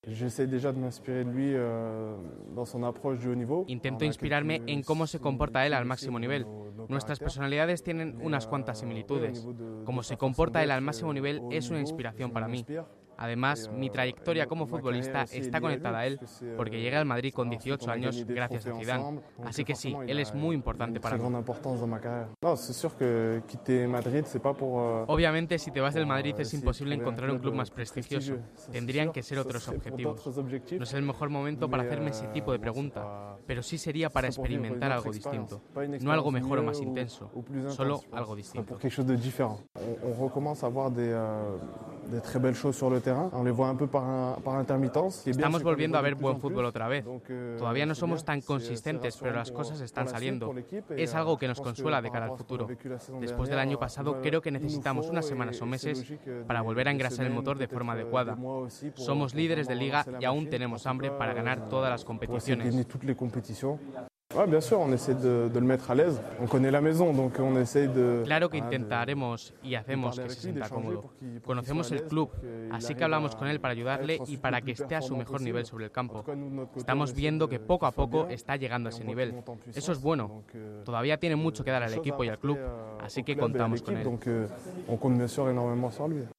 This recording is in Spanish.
Intento inspirarme en cómo se comporta él al máximo nivel. Nuestras personalidades tienen unas cuantas similitudes. Cómo se comporta él al máximo nivel es una inspiración para mí. Además, mi trayectoria como futbolista está conectada a él, porque llegué al Madrid con 18 años gracias a Zidane. Así que sí, él es muy importante para mí. Obviamente, si te vas del Madrid es imposible encontrar un club más prestigioso. Tendrían que ser otros objetivos. No es el mejor momento para hacerme ese tipo de pregunta, pero sí sería para experimentar algo distinto. No algo mejor o más intenso, solo algo distinto. Estamos volviendo a ver buen fútbol otra vez. Todavía no somos tan consistentes, pero las cosas están saliendo. Es algo que nos consuela de cara al futuro. Después del año pasado, creo que necesitamos unas semanas o meses para volver a engrasar el motor de forma adecuada. Somos líderes de liga y aún tenemos hambre para ganar todas las competiciones. Claro que intentaremos y hacemos que se sienta cómodo. Conocemos el club, así que hablamos con él para ayudarle y para que esté a su mejor nivel sobre el campo. Estamos viendo que poco a poco está llegando a ese nivel. Eso es bueno. Todavía tiene mucho que dar al equipo y al club, así que contamos con él.